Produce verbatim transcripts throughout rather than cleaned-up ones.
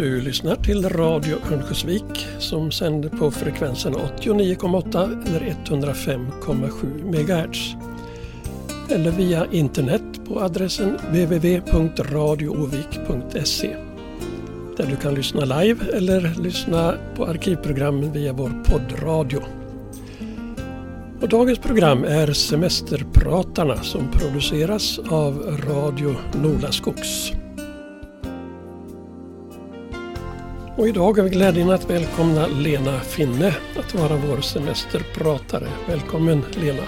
Du lyssnar till Radio Örnsköldsvik som sänder på frekvensen åttionio komma åtta eller etthundrafem komma sju megahertz. Eller via internet på adressen w w w punkt radioovik punkt se där du kan lyssna live eller lyssna på arkivprogrammen via vår poddradio. Och dagens program är Semesterpratarna som produceras av Radio Nolaskogs. Och idag har vi glädjen att välkomna Lena Finne att vara vår semesterpratare. Välkommen Lena!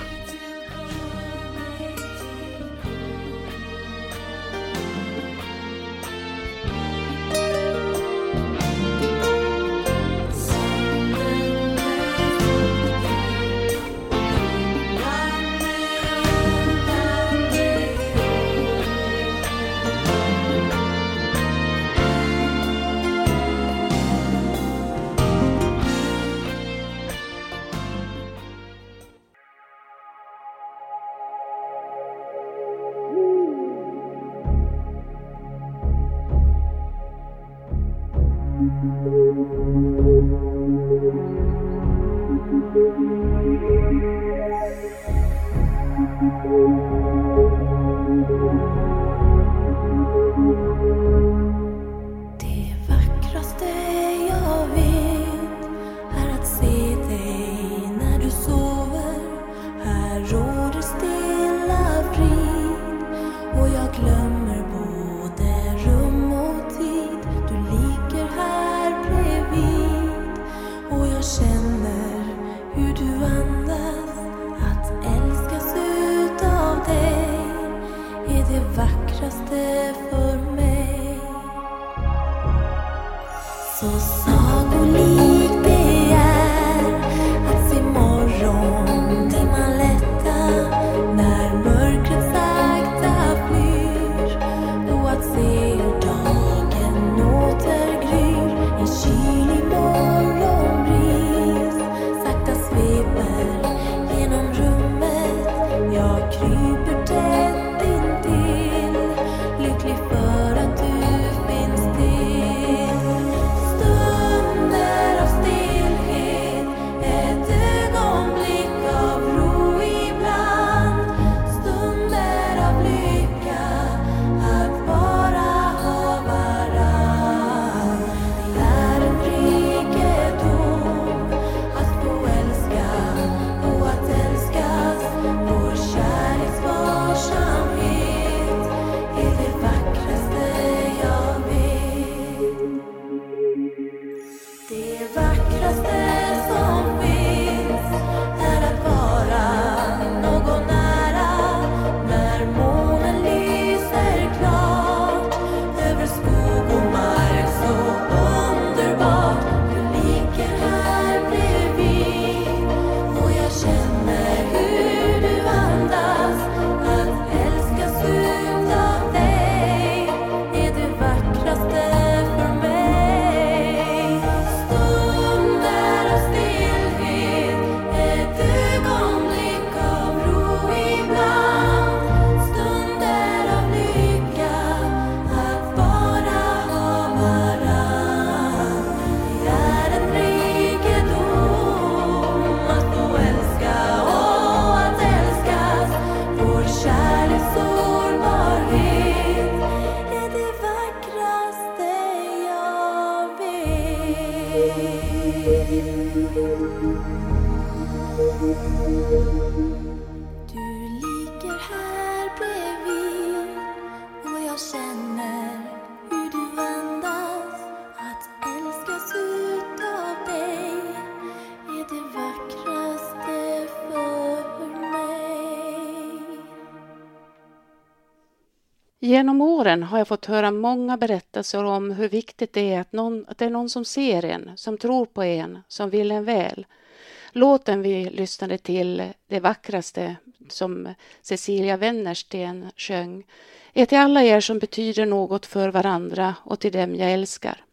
Genom åren har jag fått höra många berättelser om hur viktigt det är att, någon, att det är någon som ser en, som tror på en, som vill en väl. Låten vi lyssnade till, det vackraste som Cecilia Wennersten sjöng, är till alla er som betyder något för varandra och till dem jag älskar.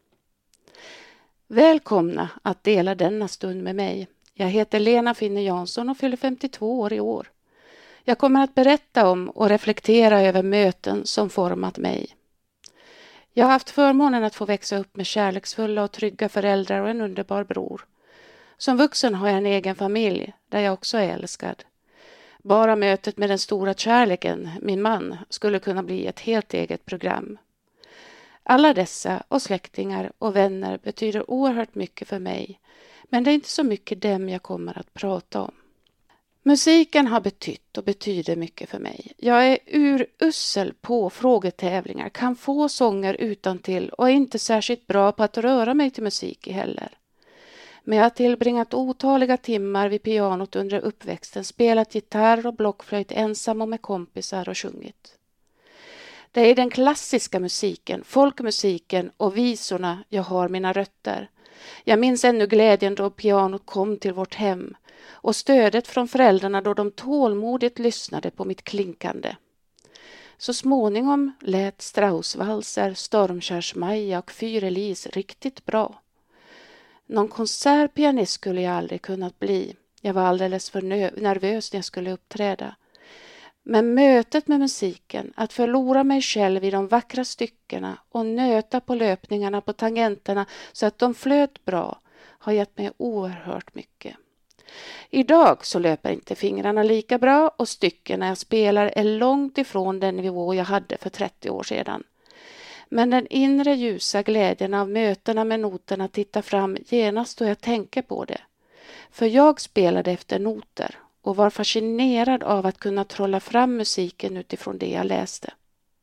Välkomna att dela denna stund med mig. Jag heter Lena Finne Jansson och fyller femtiotvå år i år. Jag kommer att berätta om och reflektera över möten som format mig. Jag har haft förmånen att få växa upp med kärleksfulla och trygga föräldrar och en underbar bror. Som vuxen har jag en egen familj där jag också är älskad. Bara mötet med den stora kärleken, min man, skulle kunna bli ett helt eget program. Alla dessa och släktingar och vänner betyder oerhört mycket för mig, men det är inte så mycket dem jag kommer att prata om. Musiken har betytt och betyder mycket för mig. Jag är urussel på frågetävlingar, kan få sånger utantill och är inte särskilt bra på att röra mig till musik heller. Men jag har tillbringat otaliga timmar vid pianot under uppväxten, spelat gitarr och blockflöjt ensam och med kompisar och sjungit. Det är i den klassiska musiken, folkmusiken och visorna jag har mina rötter. Jag minns ännu glädjen då pianot kom till vårt hem och stödet från föräldrarna då de tålmodigt lyssnade på mitt klinkande. Så småningom lät Straussvalser, Stormkärsmaja och Fyrelis riktigt bra. Någon konsertpianist skulle jag aldrig kunnat bli. Jag var alldeles för nervös när jag skulle uppträda. Men mötet med musiken, att förlora mig själv i de vackra styckena och nöta på löpningarna på tangenterna så att de flöt bra, har gett mig oerhört mycket. Idag så löper inte fingrarna lika bra och styckena jag spelar är långt ifrån den nivå jag hade för trettio år sedan. Men den inre ljusa glädjen av mötena med noterna tittar fram genast då jag tänker på det. För jag spelade efter noter och var fascinerad av att kunna trolla fram musiken utifrån det jag läste.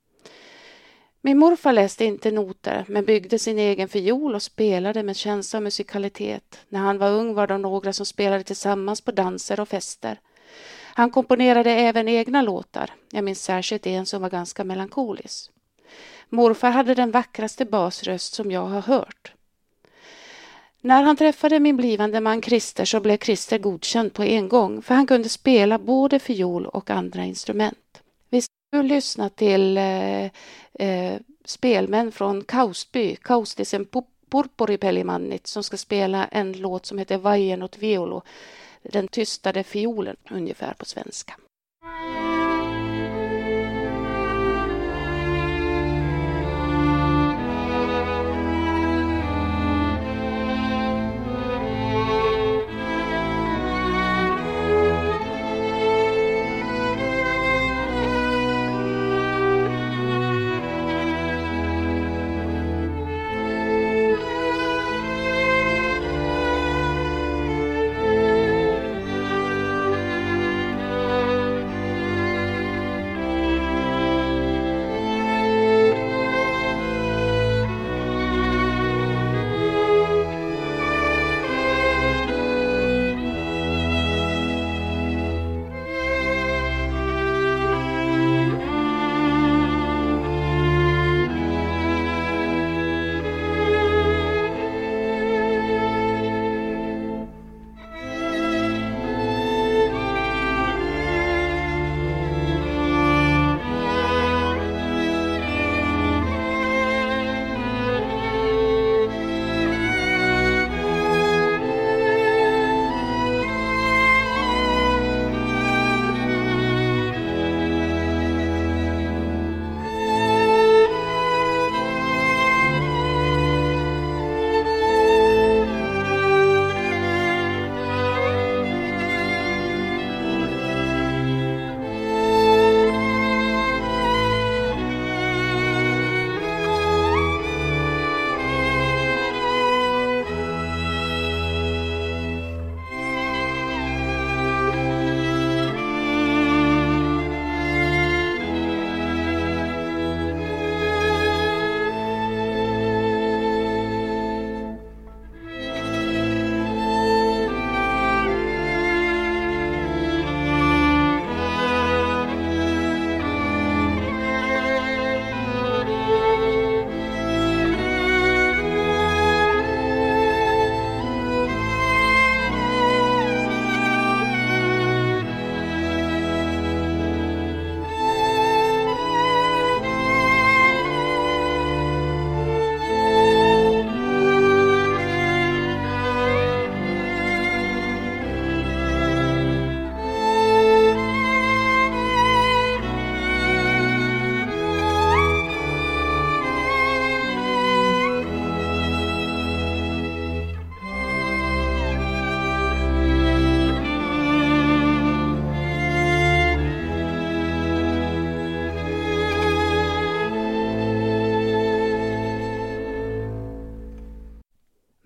Min morfar läste inte noter men byggde sin egen fiol och spelade med känsla och musikalitet. När han var ung var det några som spelade tillsammans på danser och fester. Han komponerade även egna låtar. Jag minns särskilt en som var ganska melankolisk. Morfar hade den vackraste basröst som jag har hört. När han träffade min blivande man Christer så blev Christer godkänd på en gång för han kunde spela både fiol och andra instrument. Vi ska lyssna till eh, eh, spelmän från Kausby, Kaustisen Purpuripellimannit som ska spela en låt som heter Vajen åt violo, den tystade fiolen ungefär på svenska.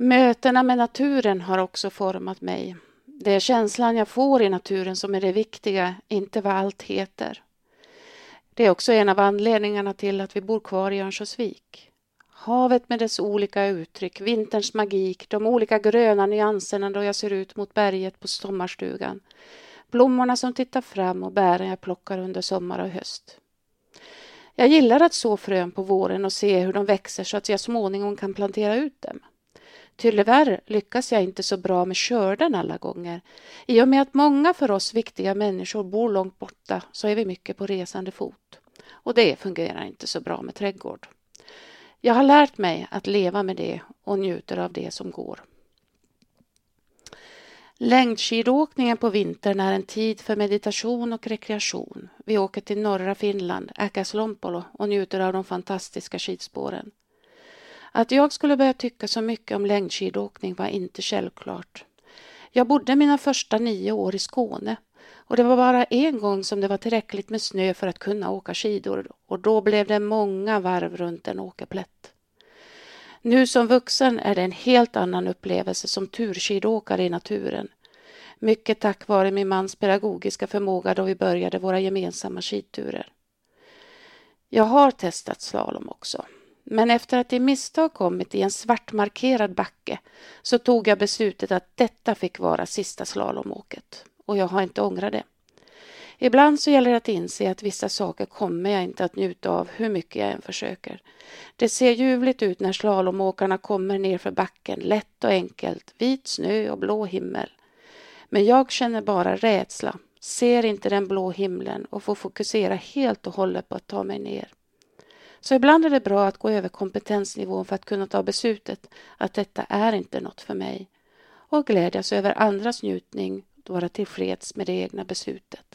Mötena med naturen har också format mig. Det är känslan jag får i naturen som är det viktiga, inte vad allt heter. Det är också en av anledningarna till att vi bor kvar i Örnsköldsvik. Havet med dess olika uttryck, vinterns magik, de olika gröna nyanserna då jag ser ut mot berget på sommarstugan. Blommorna som tittar fram och bären jag plockar under sommar och höst. Jag gillar att så frön på våren och se hur de växer så att jag småningom kan plantera ut dem. Tyvärr lyckas jag inte så bra med skörden alla gånger. I och med att många för oss viktiga människor bor långt borta så är vi mycket på resande fot. Och det fungerar inte så bra med trädgård. Jag har lärt mig att leva med det och njuter av det som går. Längdskidåkningen på vintern är en tid för meditation och rekreation. Vi åker till norra Finland, Äkäslompolo, och njuter av de fantastiska skidspåren. Att jag skulle börja tycka så mycket om längdskidåkning var inte självklart. Jag bodde mina första nio år i Skåne och det var bara en gång som det var tillräckligt med snö för att kunna åka skidor och då blev det många varv runt en åkerplätt. Nu som vuxen är det en helt annan upplevelse som turskidåkare i naturen. Mycket tack vare min mans pedagogiska förmåga då vi började våra gemensamma skidturer. Jag har testat slalom också. Men efter att i misstag kommit i en svartmarkerad backe så tog jag beslutet att detta fick vara sista slalomåket. Och jag har inte ångrat det. Ibland så gäller det att inse att vissa saker kommer jag inte att njuta av hur mycket jag än försöker. Det ser ljuvligt ut när slalomåkarna kommer ner för backen, lätt och enkelt, vit snö och blå himmel. Men jag känner bara rädsla, ser inte den blå himlen och får fokusera helt och hållet på att ta mig ner. Så ibland är det bra att gå över kompetensnivån för att kunna ta beslutet att detta är inte något för mig. Och glädjas över andras njutning och vara tillfreds med det egna beslutet.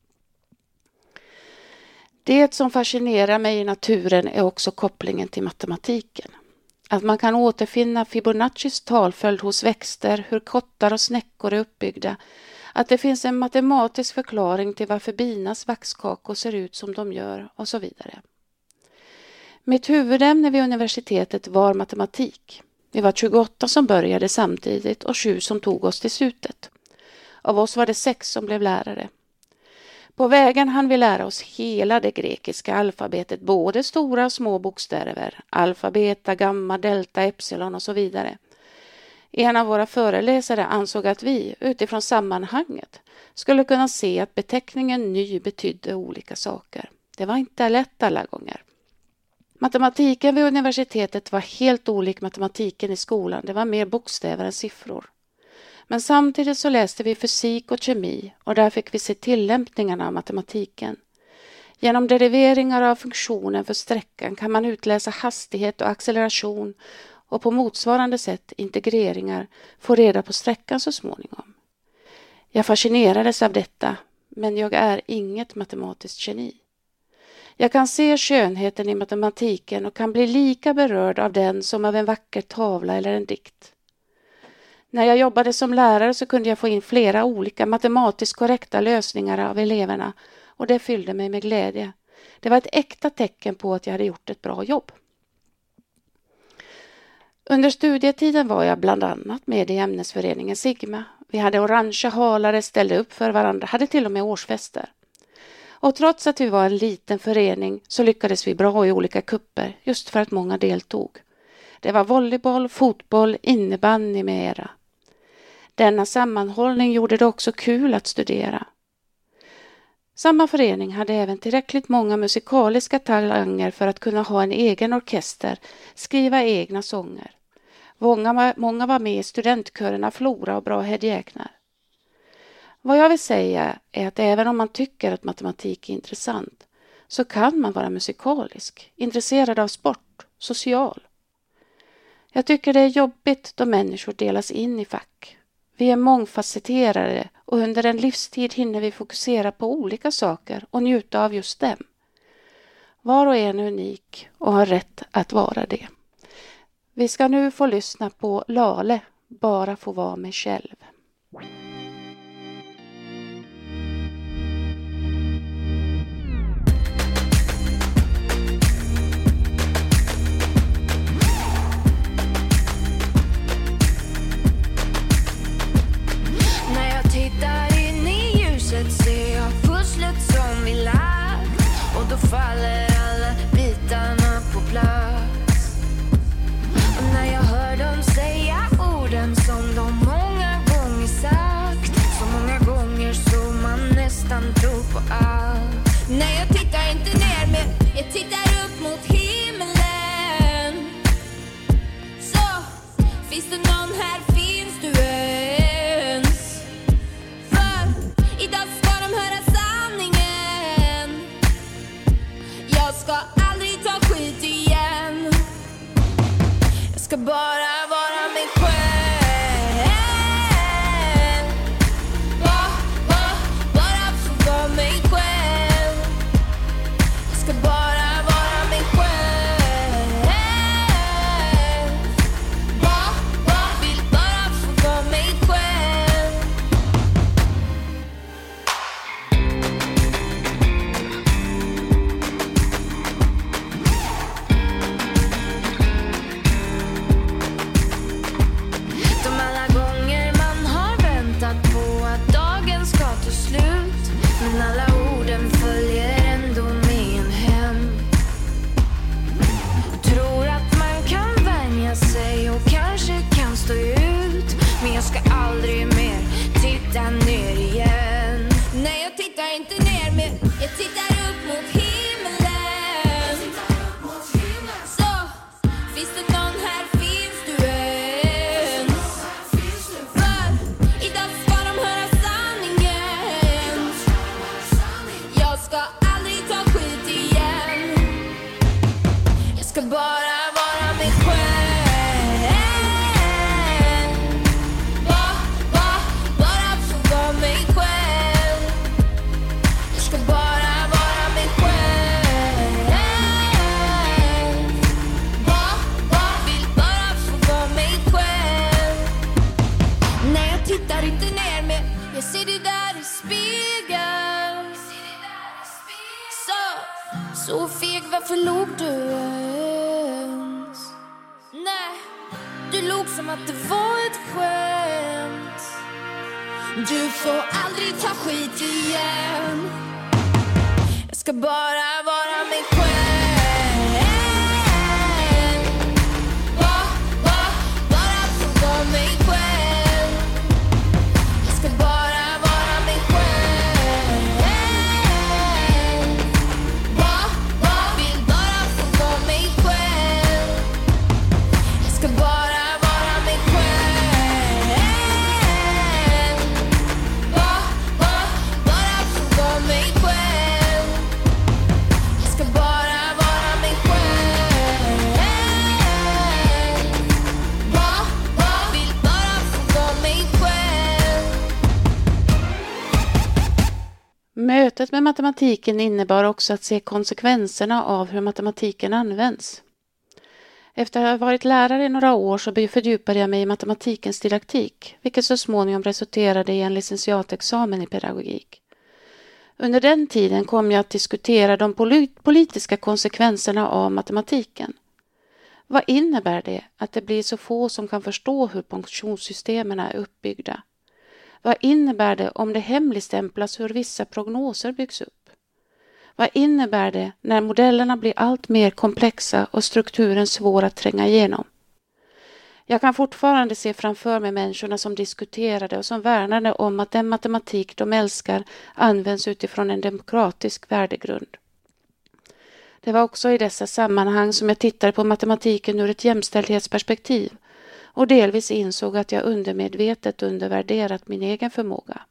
Det som fascinerar mig i naturen är också kopplingen till matematiken. Att man kan återfinna Fibonaccis talföljd hos växter, hur kottar och snäckor är uppbyggda. Att det finns en matematisk förklaring till varför binas vaxkakor ser ut som de gör och så vidare. Mitt huvudämne vid universitetet var matematik. Vi var tjugoåtta som började samtidigt och sju som tog oss till slutet. Av oss var det sex som blev lärare. På vägen hann vi lära oss hela det grekiska alfabetet, både stora och små bokstäver, alfa, beta, gamma, delta, epsilon och så vidare. En av våra föreläsare ansåg att vi, utifrån sammanhanget, skulle kunna se att beteckningen ny betydde olika saker. Det var inte lätt alla gånger. Matematiken vid universitetet var helt olik matematiken i skolan. Det var mer bokstäver än siffror. Men samtidigt så läste vi fysik och kemi och där fick vi se tillämpningarna av matematiken. Genom deriveringar av funktionen för sträckan kan man utläsa hastighet och acceleration och på motsvarande sätt integreringar få reda på sträckan så småningom. Jag fascinerades av detta, men jag är inget matematiskt geni. Jag kan se skönheten i matematiken och kan bli lika berörd av den som av en vacker tavla eller en dikt. När jag jobbade som lärare så kunde jag få in flera olika matematiskt korrekta lösningar av eleverna och det fyllde mig med glädje. Det var ett äkta tecken på att jag hade gjort ett bra jobb. Under studietiden var jag bland annat med i ämnesföreningen Sigma. Vi hade orangea halare, ställde upp för varandra, hade till och med årsfester. Och trots att vi var en liten förening så lyckades vi bra i olika kupper just för att många deltog. Det var volleyboll, fotboll, innebandy med mera. Denna sammanhållning gjorde det också kul att studera. Samma förening hade även tillräckligt många musikaliska talanger för att kunna ha en egen orkester, skriva egna sånger. Många, många var med i studentkörerna Flora och Bra Hedjäknar. Vad jag vill säga är att även om man tycker att matematik är intressant så kan man vara musikalisk, intresserad av sport, social. Jag tycker det är jobbigt då människor delas in i fack. Vi är mångfacetterade och under en livstid hinner vi fokusera på olika saker och njuta av just dem. Var och en är unik och har rätt att vara det. Vi ska nu få lyssna på Lale, bara få vara mig själv. finns det någon här, finns du ens? För idag ska de höra sanningen. Jag ska aldrig ta skit igen. Jag ska bara vara mig själv. Bara, bara, bara få vara mig själv. Jag ska bara vara mig själv. Bara, bara, vill bara få vara mig själv. De alla gånger man har väntat på att dagen ska ta slut, men alla orden följer ändå med en hem. Tror att man kan vänja sig och kanske kan stå ut, men jag ska aldrig mer titta ner igen. Nej, jag tittar inte ner mer, jag tittar upp mot himlen. Så, finns det någon här, finns du ens? För idag ska de höra sanningen. Jag ska aldrig ta skit igen. Jag ska bara vara mig själv. Bara, bara, bara få vara mig själv. Jag ska bara vara mig själv. Bara, bara, vill bara få vara mig själv. Nej, jag tittar inte ner mer, jag ser det där i spegeln. Så, så feg, varför låg du ens? Nej, du låg som att det var ett skämt. Du får aldrig ta skit igen. Jag ska bara vara mig själv. Bara, bara, bara få vara mig själv. Jag ska bara vara mig själv. Bara, bara, vill bara få vara mig själv. Jag ska bara vara mig själv. Bara, bara, bara få vara mig själv. Jag ska bara vara mig själv. Bara, bara, vill bara få vara mig själv. Mötet med matematiken innebar också att se konsekvenserna av hur matematiken används. Efter att ha varit lärare i några år så fördjupade jag mig i matematikens didaktik, vilket så småningom resulterade i en licentiatexamen i pedagogik. Under den tiden kom jag att diskutera de polit- politiska konsekvenserna av matematiken. Vad innebär det att det blir så få som kan förstå hur pensionssystemen är uppbyggda? Vad innebär det om det hemligstämplas hur vissa prognoser byggs upp? Vad innebär det när modellerna blir allt mer komplexa och strukturen svår att tränga igenom? Jag kan fortfarande se framför mig människorna som diskuterade och som värnade om att den matematik de älskar används utifrån en demokratisk värdegrund. Det var också i dessa sammanhang som jag tittade på matematiken ur ett jämställdhetsperspektiv och delvis insåg att jag undermedvetet undervärderat min egen förmåga.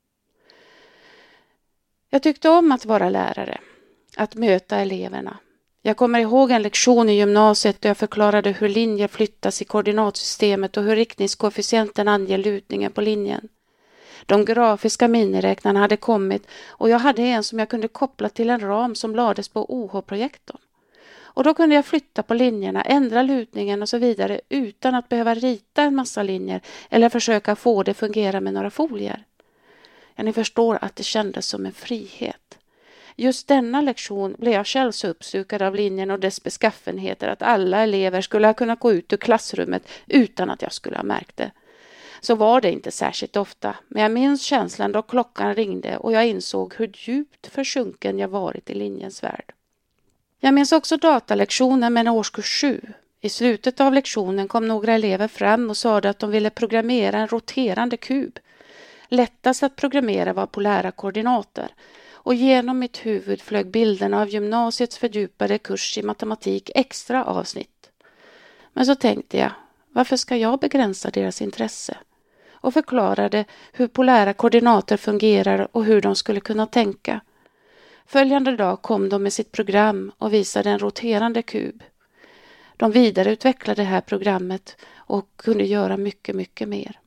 Jag tyckte om att vara lärare, att möta eleverna. Jag kommer ihåg en lektion i gymnasiet där jag förklarade hur linjer flyttas i koordinatsystemet och hur riktningskoefficienten anger lutningen på linjen. De grafiska miniräknarna hade kommit och jag hade en som jag kunde koppla till en ram som lades på O H-projektorn. Och då kunde jag flytta på linjerna, ändra lutningen och så vidare utan att behöva rita en massa linjer eller försöka få det fungera med några folier. Ja, ni förstår att det kändes som en frihet. Just denna lektion blev jag själv så uppslukad av linjen och dess beskaffenheter att alla elever skulle ha kunnat gå ut ur klassrummet utan att jag skulle ha märkt det. Så var det inte särskilt ofta, men jag minns känslan då klockan ringde och jag insåg hur djupt försjunken jag varit i linjens värld. Jag minns också datalektionen med en årskurs sju. I slutet av lektionen kom några elever fram och sade att de ville programmera en roterande kub. Lättast att programmera var polära koordinater. Och genom mitt huvud flög bilderna av gymnasiets fördjupade kurs i matematik extra avsnitt. Men så tänkte jag, Varför ska jag begränsa deras intresse? Och förklarade hur polära koordinater fungerar och hur de skulle kunna tänka. Följande dag kom de med sitt program och visade en roterande kub. De vidareutvecklade det här programmet och kunde göra mycket, mycket mer.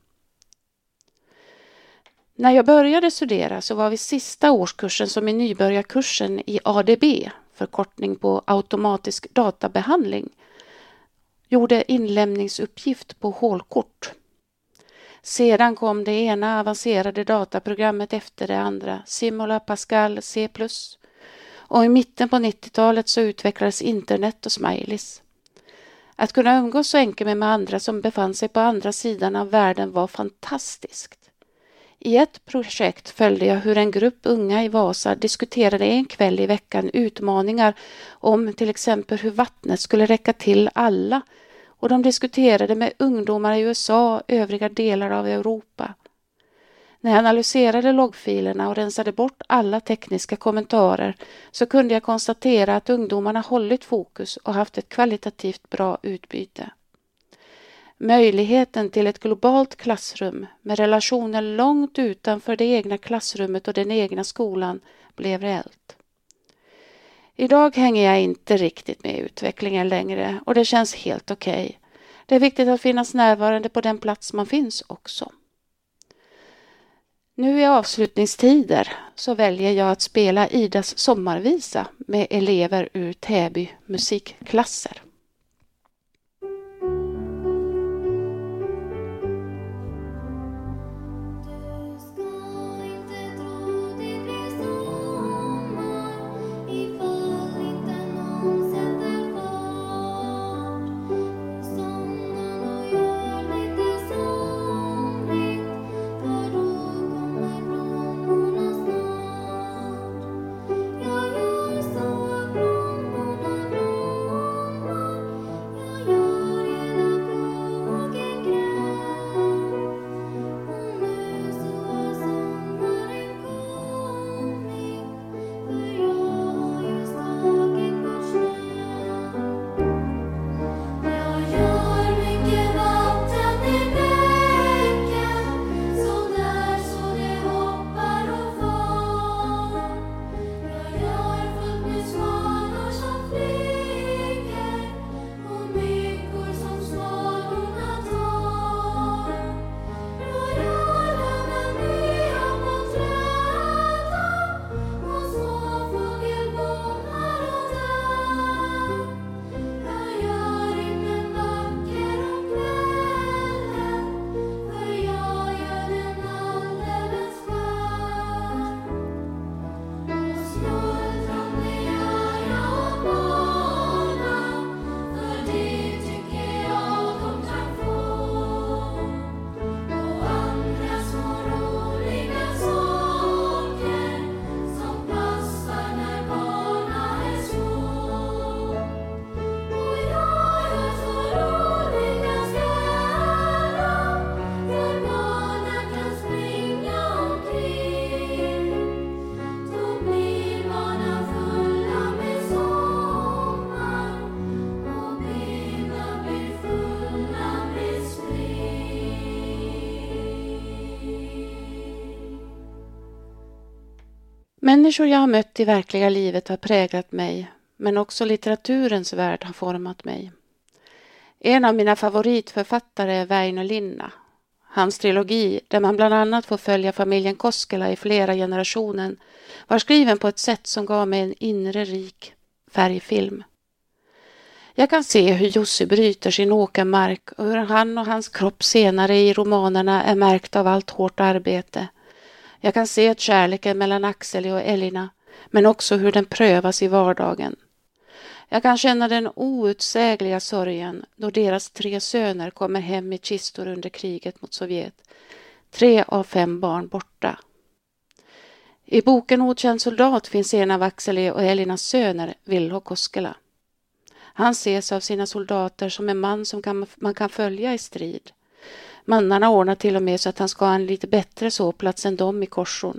När jag började studera så var vi sista årskursen som i nybörjarkursen i A D B, förkortning på automatisk databehandling, gjorde inlämningsuppgift på hålkort. Sedan kom det ena avancerade dataprogrammet efter det andra, Simula, Pascal, C plus. Och i mitten på nittiotalet så utvecklades internet och smileys. Att kunna umgås så enkelt med andra som befann sig på andra sidan av världen var fantastiskt. I ett projekt följde jag hur en grupp unga i Vasa diskuterade en kväll i veckan utmaningar om till exempel hur vattnet skulle räcka till alla, och de diskuterade med ungdomar i U S A och övriga delar av Europa. När jag analyserade loggfilerna och rensade bort alla tekniska kommentarer så kunde jag konstatera att ungdomarna hållit fokus och haft ett kvalitativt bra utbyte. Möjligheten till ett globalt klassrum med relationer långt utanför det egna klassrummet och den egna skolan blev reellt. Idag hänger jag inte riktigt med i utvecklingen längre och det känns helt okej. Okay. Det är viktigt att finnas närvarande på den plats man finns också. Nu i avslutningstider så väljer jag att spela Idas sommarvisa med elever ur Täby musikklasser. Människor jag har mött i verkliga livet har präglat mig, men också litteraturens värld har format mig. En av mina favoritförfattare är Väinö Linna. Hans trilogi, där man bland annat får följa familjen Koskela i flera generationer, var skriven på ett sätt som gav mig en inre rik färgfilm. Jag kan se hur Jussi bryter sin åkermark och hur han och hans kropp senare i romanerna är märkt av allt hårt arbete. Jag kan se att kärleken mellan Axel och Elina, men också hur den prövas i vardagen. Jag kan känna den outsägliga sorgen då deras tre söner kommer hem i kistor under kriget mot Sovjet. Tre av fem barn borta. I boken Okänd soldat finns en av Axel och Elinas söner, Vilho Koskela. Han ses av sina soldater som en man som kan, man kan följa i strid. Mannarna ordnar till och med så att han ska ha en lite bättre sovplats än dem i korsorn.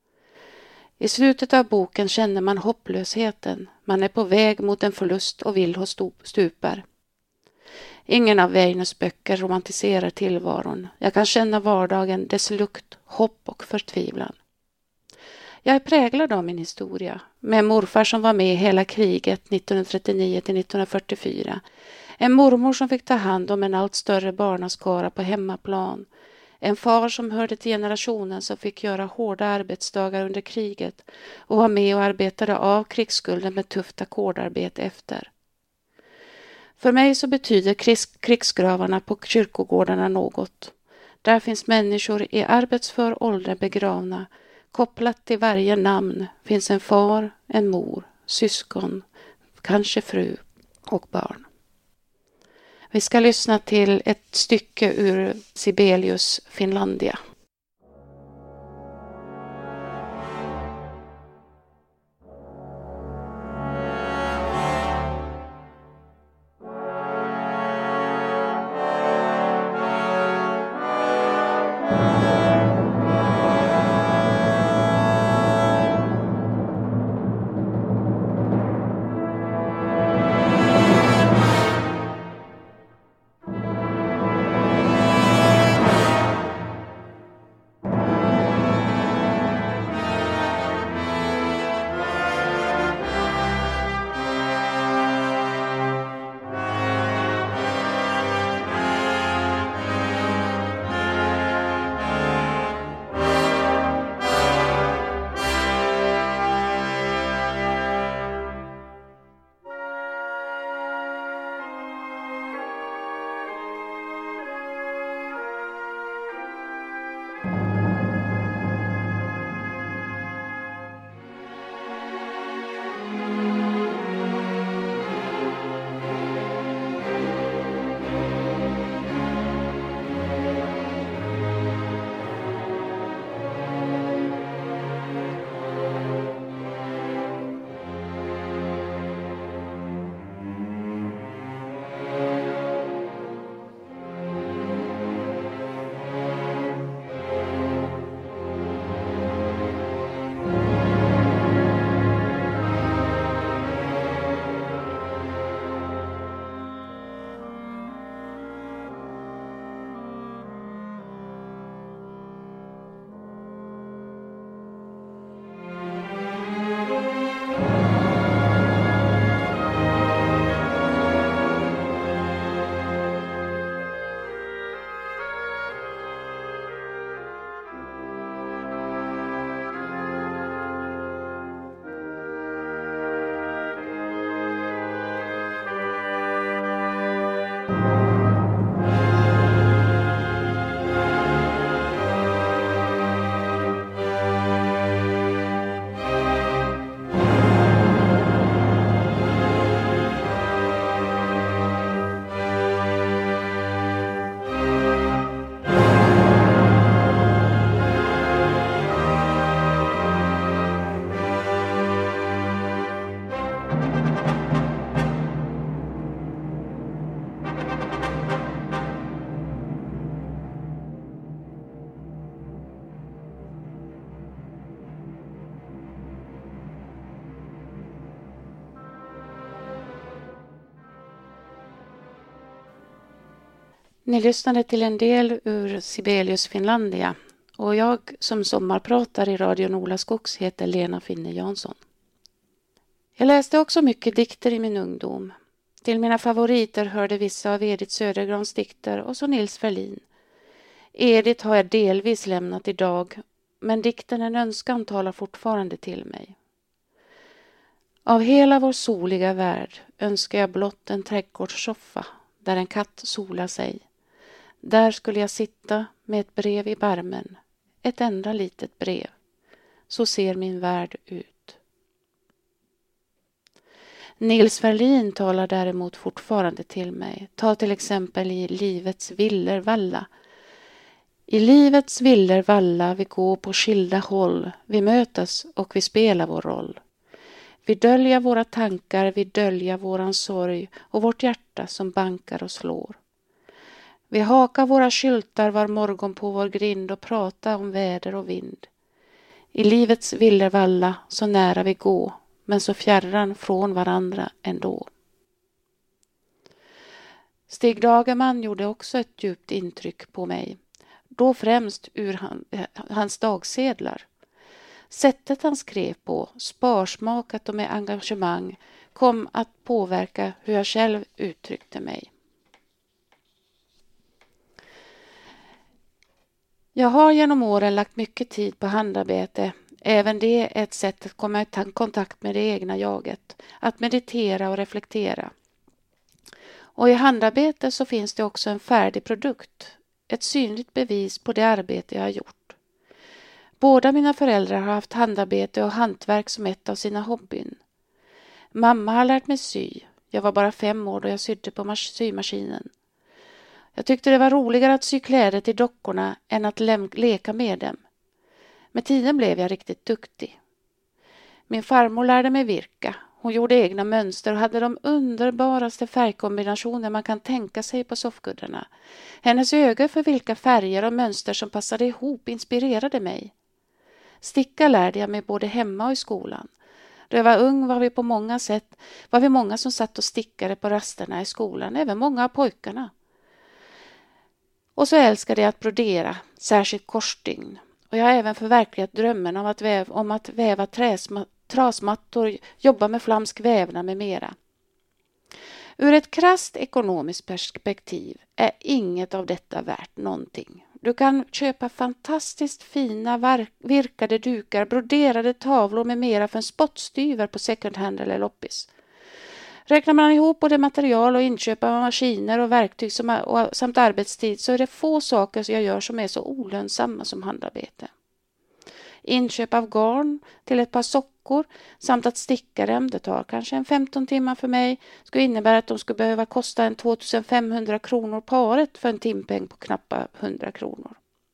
I slutet av boken känner man hopplösheten. Man är på väg mot en förlust och Vilho stupar. Ingen av Weiners böcker romantiserar tillvaron. Jag kan känna vardagen, dess lukt, hopp och förtvivlan. Jag är präglad av min historia, med en morfar som var med hela kriget nittonhundratrettionio till nittonhundrafyrtiofyra. En mormor som fick ta hand om en allt större barnaskara på hemmaplan. En far som hörde till generationen som fick göra hårda arbetsdagar under kriget och var med och arbetade av krigsskulden med tufft ackordarbete efter. För mig så betyder krigs- krigsgravarna på kyrkogårdarna något. Där finns människor i arbetsför ålder begravna. Kopplat till varje namn finns en far, en mor, syskon, kanske fru och barn. Vi ska lyssna till ett stycke ur Sibelius Finlandia. Ni lyssnade till en del ur Sibelius Finlandia och jag som sommarpratar i Radio Ola Skogs heter Lena Finne Jansson. Jag läste också mycket dikter i min ungdom. Till mina favoriter hörde vissa av Edith Södergrans dikter och så Nils Ferlin. Edith har jag delvis lämnat idag, men dikten En önskan talar fortfarande till mig. Av hela vår soliga värld önskar jag blott en trädgårdssoffa där en katt solar sig. Där skulle jag sitta med ett brev i barmen, ett enda litet brev. Så ser min värld ut. Nils Ferlin talar däremot fortfarande till mig. Ta till exempel i Livets villervalla. I livets villervalla vi går på skilda håll, vi mötas och vi spelar vår roll. Vi döljer våra tankar, vi döljer våran sorg och vårt hjärta som bankar och slår. Vi hakar våra skyltar var morgon på vår grind och pratar om väder och vind. I livets villervalla så nära vi gå, men så fjärran från varandra ändå. Stig Dagerman gjorde också ett djupt intryck på mig. Då främst ur han, hans dagsedlar. Sättet han skrev på, sparsmakat och med engagemang, kom att påverka hur jag själv uttryckte mig. Jag har genom åren lagt mycket tid på handarbete. Även det är ett sätt att komma i kontakt med det egna jaget, att meditera och reflektera. Och i handarbete så finns det också en färdig produkt, ett synligt bevis på det arbete jag har gjort. Båda mina föräldrar har haft handarbete och hantverk som ett av sina hobbyn. Mamma har lärt mig sy. Jag var bara fem år då jag sydde på symaskinen. Jag tyckte det var roligare att sy kläder till dockorna än att leka med dem. Med tiden blev jag riktigt duktig. Min farmor lärde mig virka. Hon gjorde egna mönster och hade de underbaraste färgkombinationer man kan tänka sig på soffkuddarna. Hennes öga för vilka färger och mönster som passade ihop inspirerade mig. Sticka lärde jag mig både hemma och i skolan. Då jag var ung var vi på många sätt var vi många som satt och stickade på rasterna i skolan, även många av pojkarna. Och så älskade jag att brodera, särskilt korsstygn. Och jag har även förverkligat drömmen om att väva, om att väva träsma, trasmattor, jobba med flamsk vävnad med mera. Ur ett krasst ekonomiskt perspektiv är inget av detta värt någonting. Du kan köpa fantastiskt fina virkade dukar, broderade tavlor med mera för en spottstyver på second hand eller loppis. Räknar man ihop både material och inköp av maskiner och verktyg som, och, samt arbetstid så är det få saker som jag gör som är så olönsamma som handarbete. Inköp av garn till ett par sockor samt att sticka dem, det tar kanske en femton timmar för mig, skulle innebära att de skulle behöva kosta en tvåtusenfemhundra kronor paret för en timpeng på knappa hundra kronor.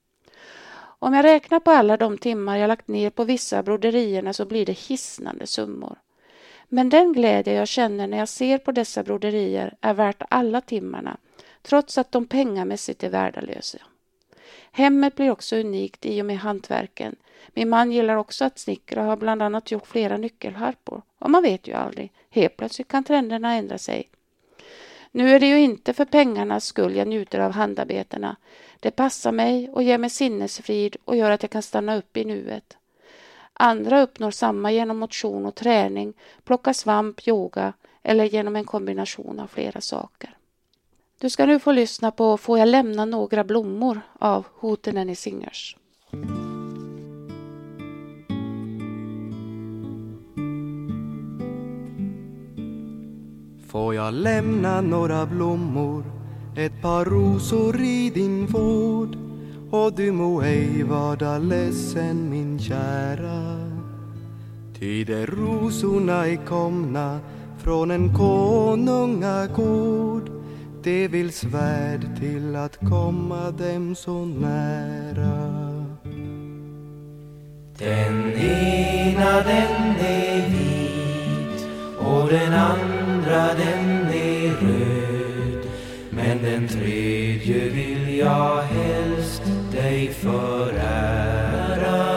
Om jag räknar på alla de timmar jag lagt ner på vissa broderierna så blir det hisnande summor. Men den glädje jag känner när jag ser på dessa broderier är värt alla timmarna, trots att de pengamässigt är värdelösa. Hemmet blir också unikt i och med hantverken. Min man gillar också att snickra och har bland annat gjort flera nyckelharpor. Och man vet ju aldrig, helt plötsligt kan trenderna ändra sig. Nu är det ju inte för pengarnas skull jag njuter av handarbetena. Det passar mig och ger mig sinnesfrid och gör att jag kan stanna upp i nuet. Andra uppnår samma genom motion och träning, plocka svamp, yoga eller genom en kombination av flera saker. Du ska nu få lyssna på Får jag lämna några blommor av Hootenanny Singers. Får jag lämna några blommor, ett par rosor i din vård, och du må ej vara ledsen min kära. Ty de rosorna är komna från en konungagård, det vill svärd till att komma dem så nära. Den ena den är vit och den andra den är röd, men den tredje vill jag helst dig förära.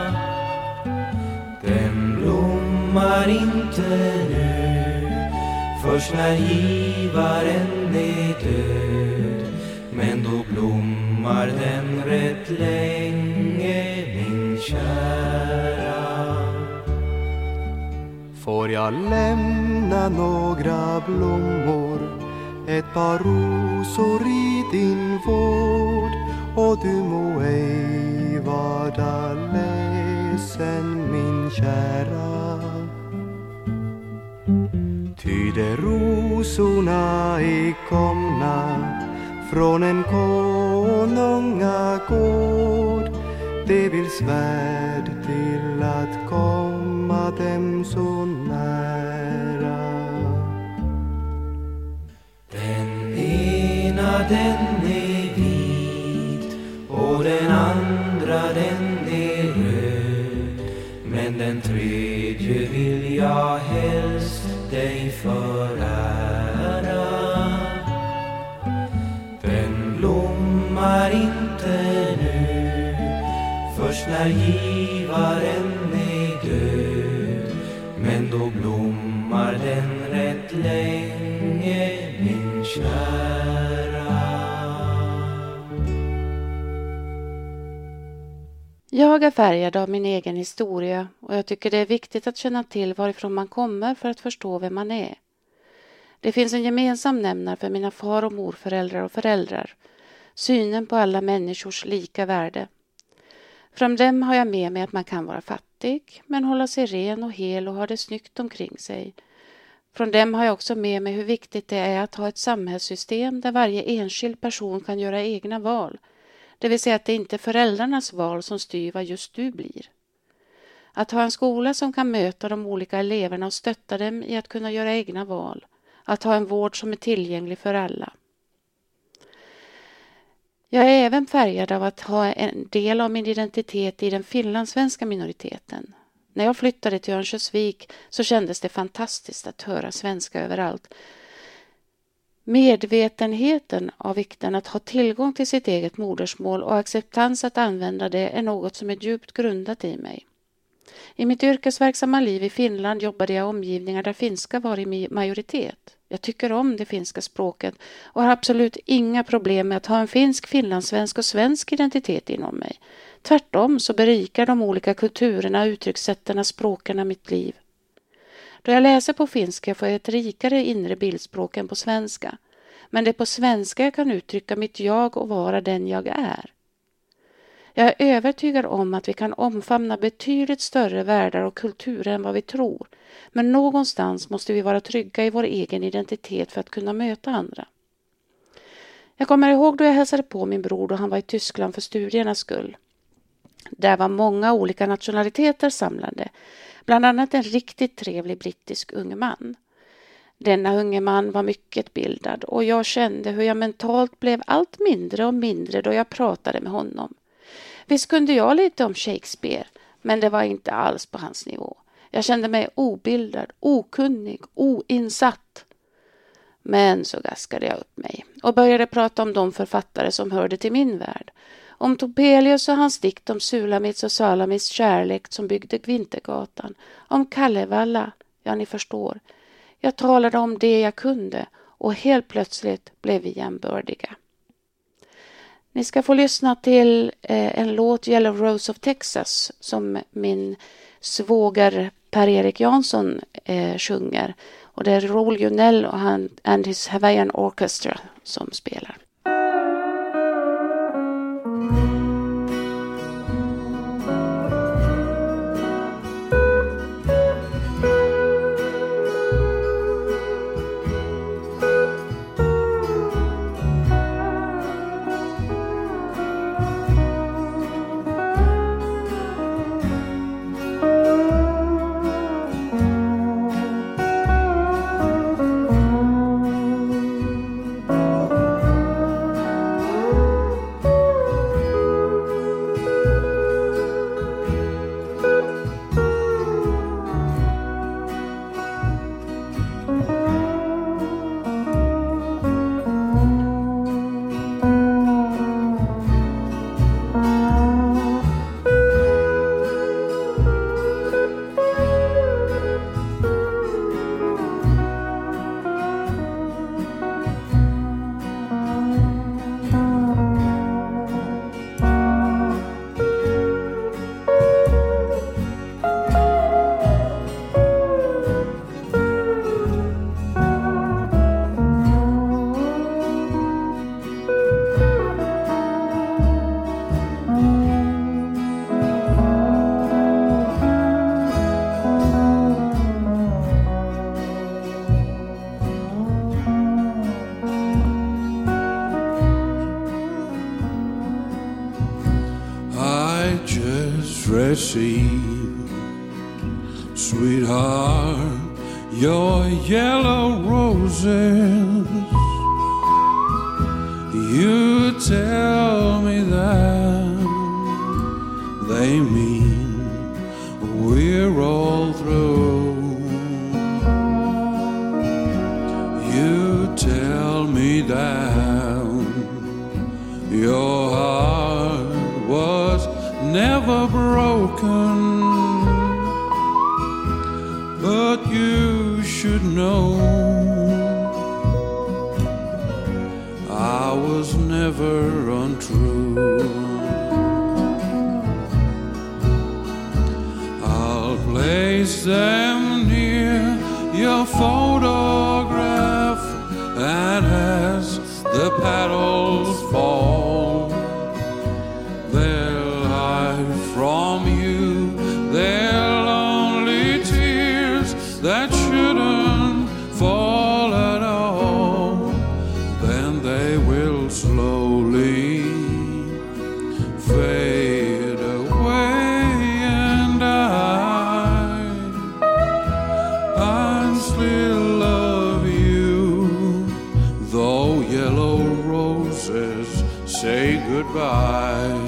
Den blommar inte nu, först när givaren är död, men då blommar den rätt länge min kära. Får jag lämna några blommor, ett par rosor i din vård, och du må ej vara ledsen min kära. Ty de rosorna är komna från en konungagård, det vill svärd till att komma dem så nära. Den ena den är vit och den andra den är röd, men den tredje vill jag helst dig förära. Den blommar inte nu, först när givaren är död, men då blommar den rätt länge min kära. Jag är färgad av min egen historia och jag tycker det är viktigt att känna till varifrån man kommer för att förstå vem man är. Det finns en gemensam nämnare för mina far- och morföräldrar och föräldrar. Synen på alla människors lika värde. Från dem har jag med mig att man kan vara fattig men hålla sig ren och hel och ha det snyggt omkring sig. Från dem har jag också med mig hur viktigt det är att ha ett samhällssystem där varje enskild person kan göra egna val. Det vill säga att det inte är föräldrarnas val som styr vad just du blir. Att ha en skola som kan möta de olika eleverna och stötta dem i att kunna göra egna val. Att ha en vård som är tillgänglig för alla. Jag är även färgad av att ha en del av min identitet i den finlandssvenska minoriteten. När jag flyttade till Örnsköldsvik så kändes det fantastiskt att höra svenska överallt. Medvetenheten av vikten att ha tillgång till sitt eget modersmål och acceptans att använda det är något som är djupt grundat i mig. I mitt yrkesverksamma liv i Finland jobbade jag i omgivningar där finska var i majoritet. Jag tycker om det finska språket och har absolut inga problem med att ha en finsk, finlandssvensk och svensk identitet inom mig. Tvärtom så berikar de olika kulturerna, uttryckssätterna, språkerna mitt liv. Då jag läser på finska får jag ett rikare inre bildspråk än på svenska. Men det är på svenska jag kan uttrycka mitt jag och vara den jag är. Jag är övertygad om att vi kan omfamna betydligt större världar och kulturer än vad vi tror. Men någonstans måste vi vara trygga i vår egen identitet för att kunna möta andra. Jag kommer ihåg då jag hälsade på min bror då han var i Tyskland för studiernas skull. Där var många olika nationaliteter samlade. Bland annat en riktigt trevlig brittisk ung man. Denna unge man var mycket bildad och jag kände hur jag mentalt blev allt mindre och mindre då jag pratade med honom. Visst kunde jag lite om Shakespeare, men det var inte alls på hans nivå. Jag kände mig obildad, okunnig, oinsatt. Men så gaskade jag upp mig och började prata om de författare som hörde till min värld. Om Topelius och hans dikt om Sulamits och Salamis kärlek som byggde Vintergatan. Om Kalevala, ja ni förstår. Jag talade om det jag kunde och helt plötsligt blev vi jämbördiga. Ni ska få lyssna till eh, en låt Yellow Rose of Texas som min svåger Per-Erik Jansson eh, sjunger. Och det är Raoul Junell och han and his Hawaiian Orchestra som spelar. Receive, sweetheart, your yellow roses. You tell me that they mean we're all through. You tell me that your heart was never broken, but you should know I was never untrue. place them near your photograph, and as the petals fall, they'll hide from you their lonely tears that shouldn't fall at all. Then they will slowly fade away, and I, I still love you, though yellow roses say goodbye.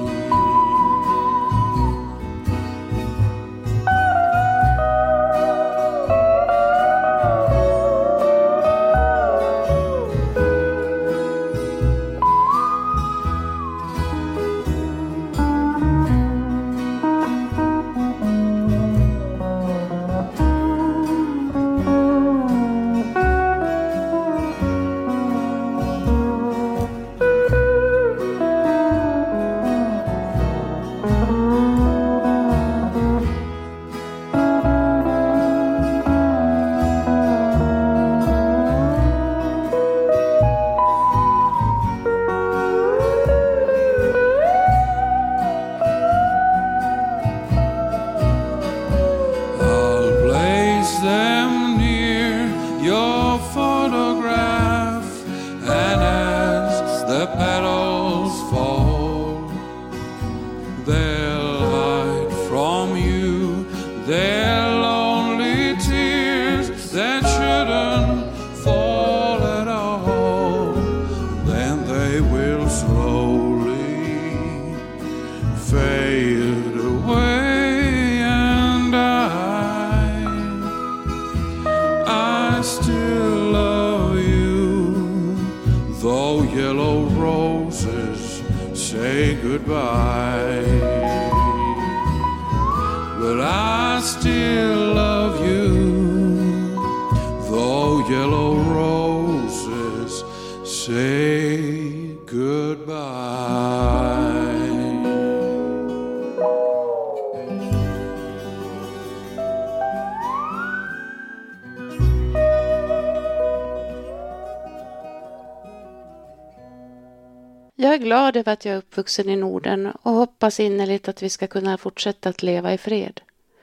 Jag är glad över att jag är uppvuxen i Norden och hoppas innerligt att vi ska kunna fortsätta att leva i fred.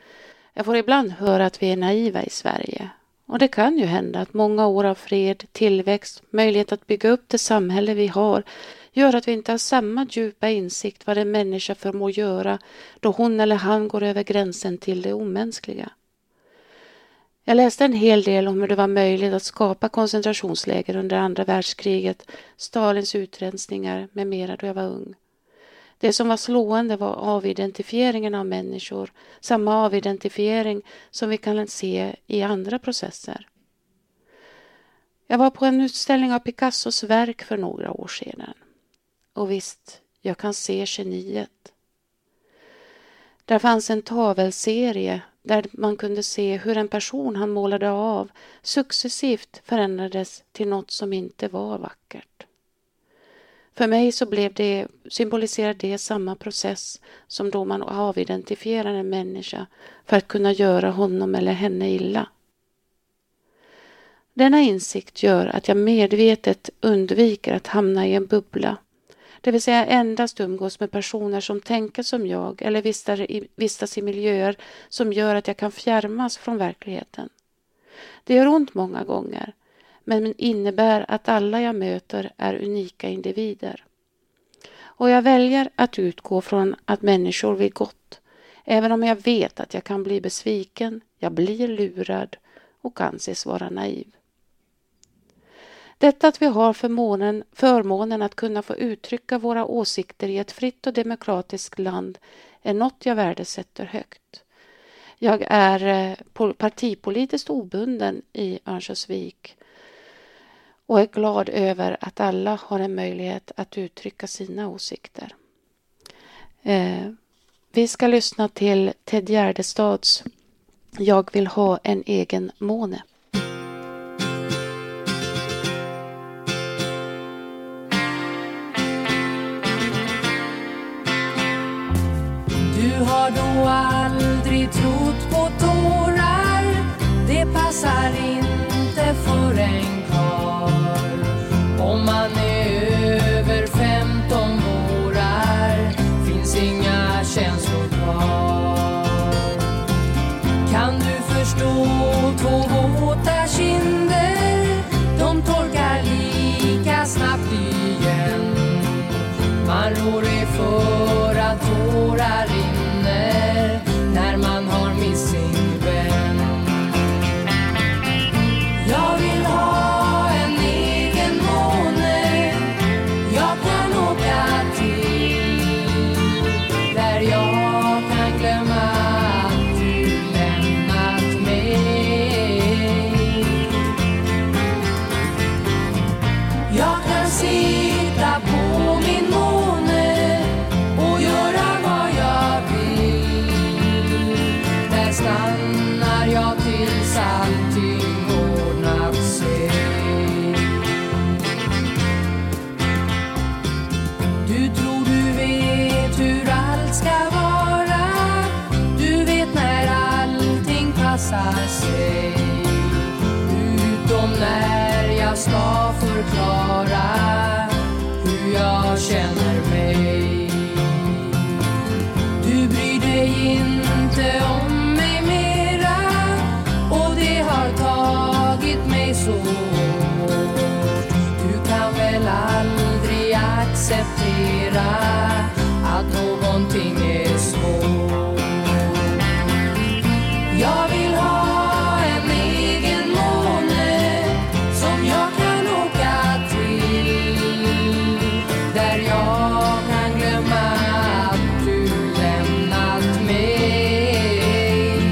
Jag får ibland höra att vi är naiva i Sverige. Och det kan ju hända att många år av fred, tillväxt, möjlighet att bygga upp det samhälle vi har gör att vi inte har samma djupa insikt vad en människa förmår göra då hon eller han går över gränsen till det omänskliga. Jag läste en hel del om hur det var möjligt att skapa koncentrationsläger under andra världskriget, Stalins utrensningar med mera då jag var ung. Det som var slående var avidentifieringen av människor, samma avidentifiering som vi kan se i andra processer. Jag var på en utställning av Picassos verk för några år sedan. Och visst, jag kan se geniet. Där fanns en tavelserie där man kunde se hur en person han målade av successivt förändrades till något som inte var vackert. För mig så blev det, symboliserade det samma process som då man avidentifierar en människa för att kunna göra honom eller henne illa. Denna insikt gör att jag medvetet undviker att hamna i en bubbla. Det vill säga endast umgås med personer som tänker som jag eller vistas i miljöer som gör att jag kan fjärmas från verkligheten. Det gör ont många gånger, men innebär att alla jag möter är unika individer. Och jag väljer att utgå från att människor vill gott, även om jag vet att jag kan bli besviken, jag blir lurad och anses vara naiv. Detta att vi har förmånen, förmånen att kunna få uttrycka våra åsikter i ett fritt och demokratiskt land är något jag värdesätter högt. Jag är partipolitiskt obunden i Örnsköldsvik och är glad över att alla har en möjlighet att uttrycka sina åsikter. Eh, vi ska lyssna till Ted Gärdestads Jag vill ha en egen måne. Du har då aldrig trott på passar inte för en karl. Om man är över femton vårar finns inga känslor kvar. Kan du förstå två våta kinder, de torkar lika snabbt igen. Man rår är för att tårar rinner när man har mist sin vän. Jag vill ha en egen måne jag kan åka till, där jag kan glömma att du lämnat mig. Jag kan sitta på min måne och göra vad jag vill. Där stannar jag tills allting ordnat sig. Du tror du vet hur allt ska vara. Du vet när allting passar sig. Utom när jag ska förklara hur jag känner mig. Du bryr dig inte om mig mera, och det har tagit mig så hårt. Du kan väl aldrig acceptera att någonting är svårt. Jag vill ha en egen måne som jag kan åka till, där jag kan glömma att du lämnat mig.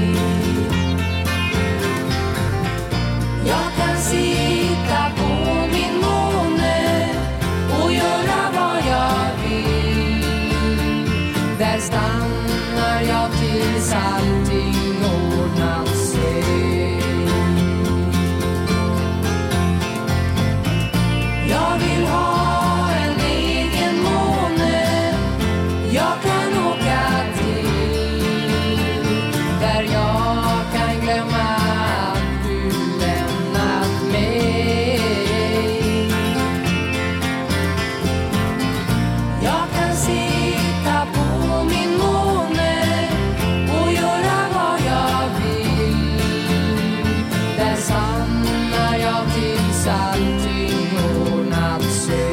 Jag kan sitta på min måne och göra vad jag vill. Där stannar jag tills allting ordnat sig. Jag vill ha en egen måne jag kan åka till, där jag kan glömma att du lämnat mig. Jag kan sitta på min måne och göra vad jag vill. Där stannar jag tills allting ordnat sig.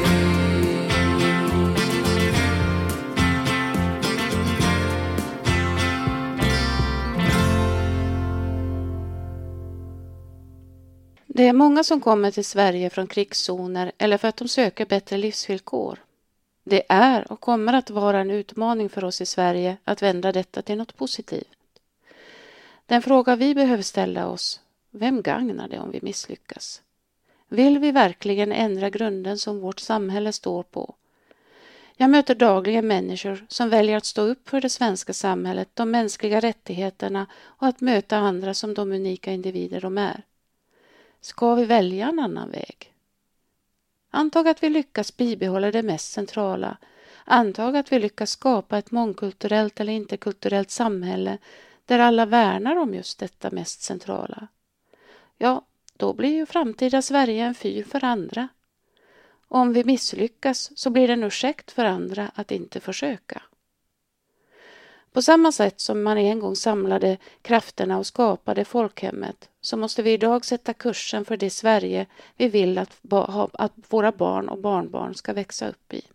Det är många som kommer till Sverige från krigszoner eller för att de söker bättre livsvillkor. Det är och kommer att vara en utmaning för oss i Sverige att vända detta till något positivt. Den fråga vi behöver ställa oss: vem gagnar det om vi misslyckas? Vill vi verkligen ändra grunden som vårt samhälle står på? Jag möter dagligen människor som väljer att stå upp för det svenska samhället, de mänskliga rättigheterna och att möta andra som de unika individer de är. Ska vi välja en annan väg? Antag att vi lyckas bibehålla det mest centrala. Antag att vi lyckas skapa ett mångkulturellt eller interkulturellt samhälle där alla värnar om just detta mest centrala. Ja, då blir ju framtida Sverige en fyr för andra. Om vi misslyckas så blir det en ursäkt för andra att inte försöka. På samma sätt som man en gång samlade krafterna och skapade folkhemmet, så måste vi idag sätta kursen för det Sverige vi vill att, att våra barn och barnbarn ska växa upp i.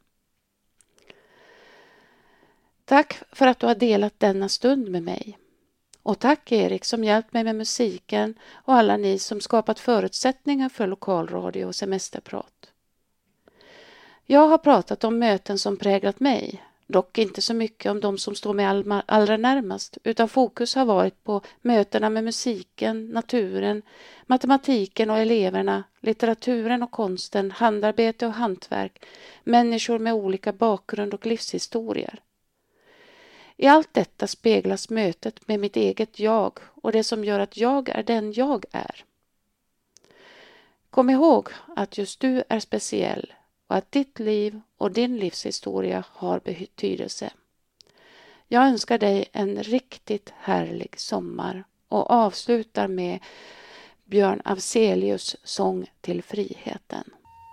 Tack för att du har delat denna stund med mig. Och tack Erik som hjälpt mig med musiken och alla ni som skapat förutsättningar för lokalradio och semesterprat. Jag har pratat om möten som präglat mig, dock inte så mycket om de som står mig allra närmast, utan fokus har varit på mötena med musiken, naturen, matematiken och eleverna, litteraturen och konsten, handarbete och hantverk, människor med olika bakgrund och livshistorier. I allt detta speglas mötet med mitt eget jag och det som gör att jag är den jag är. Kom ihåg att just du är speciell och att ditt liv och din livshistoria har betydelse. Jag önskar dig en riktigt härlig sommar och avslutar med Björn Afzelius sång till friheten.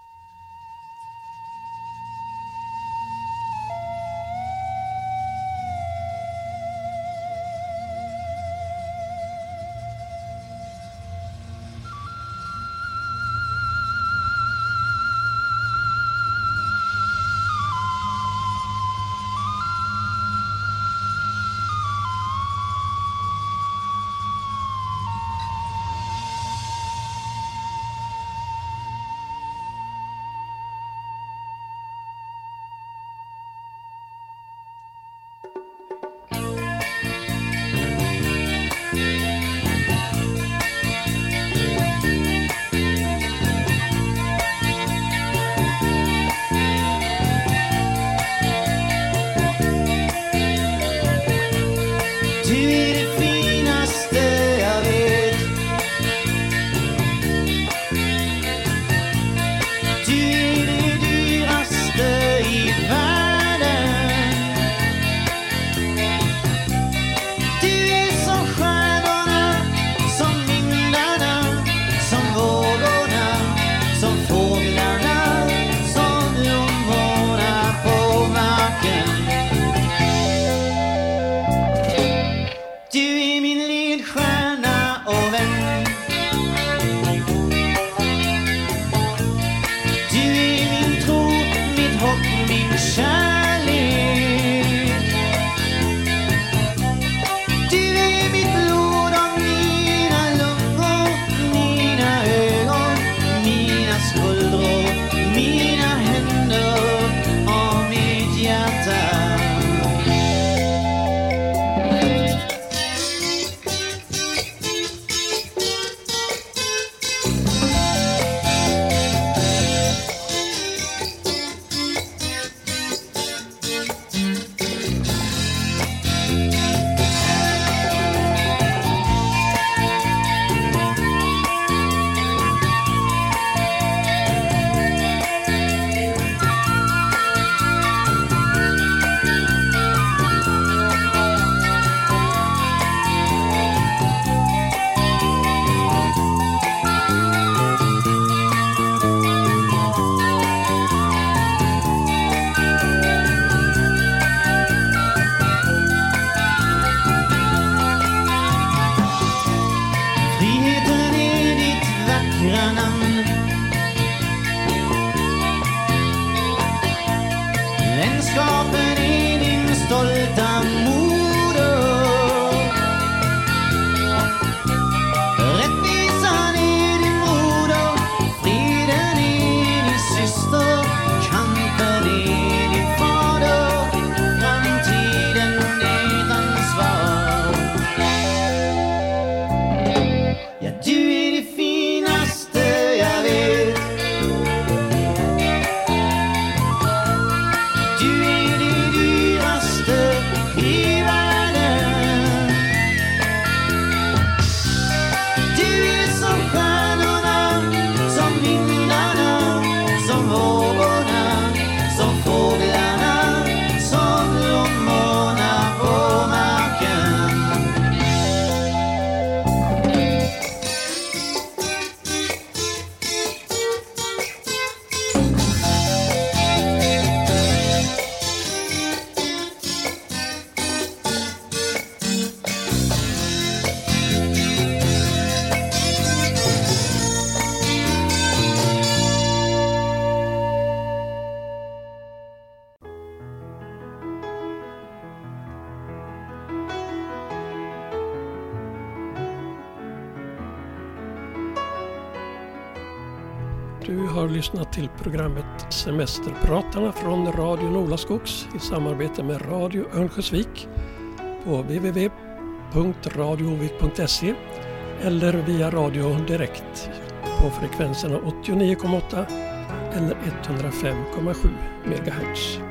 Du har lyssnat till programmet Semesterpratarna från Radio Nolaskogs i samarbete med Radio Örnsköldsvik på w w w punkt radio ovik punkt se eller via radio direkt på frekvenserna åttionio komma åtta eller etthundrafem komma sju megahertz.